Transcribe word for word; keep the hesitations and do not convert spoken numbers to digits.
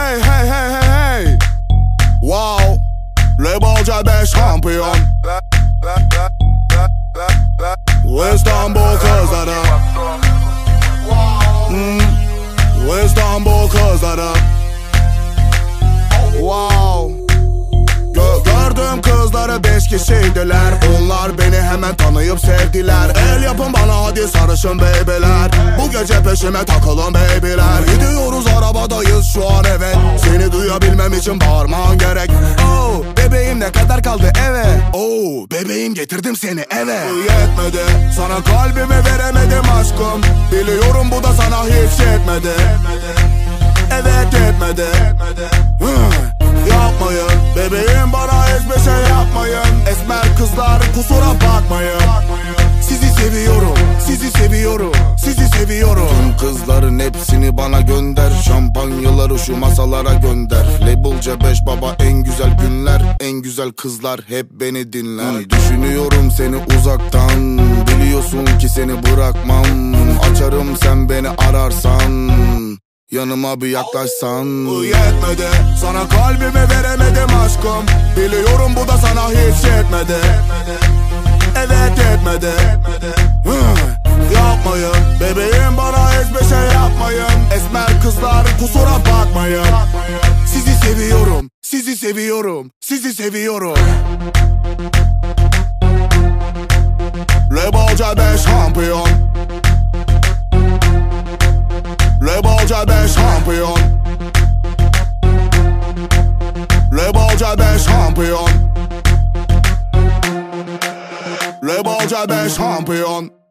Hey hey hey hey hey. Wow. Lebalca beş şampiyon. İstanbul kızları. hmm. İstanbul kızları. Wow. Gö Gördüğüm kızları beş kişiydiler. Onlar beni hemen tanıyıp sevdiler. El yapın bana hadi sarışın babyler. Bu gece peşime takılın babyler. Gidiyoruz arabadayız şu an evet. Seni duyabilmem için bağırman gerek. Oh bebeğim ne kadar kaldı eve. Oh bebeğim getirdim seni eve. Yetmedi sana kalbimi veremedim aşkım. Biliyorum bu da sana hiç yetmedi. Evet yetmedi. Yapmayın bebeğim bana hiçbir şey yapmayın. Esmer kızlar kusura bakmayın. Sizi seviyorum, sizi seviyorum, sizi seviyorum. Tüm kızların hepsini bana gönder. Şampanyaları şu masalara gönder. Labelca beş baba en güzel günler. En güzel kızlar hep beni dinler. Düşünüyorum seni uzaktan. Biliyorsun ki seni bırakmam. Açarım sen beni ararsan. Yanıma bir yaklaşsan. Yetmedi sana kalbimi veremedim aşkım. Biliyorum bu da sana hiç yetmedi. Evet yetmedi. Yapmayın bebeğim bana hiçbir şey yapmayın. Esmer kızlar kusura bakmayın. Sizi seviyorum, sizi seviyorum, sizi seviyorum. Lebalca beş şampiyon. Lebalca beş şampiyon. Lebalca beş şampiyon. Lebalca beş şampiyon.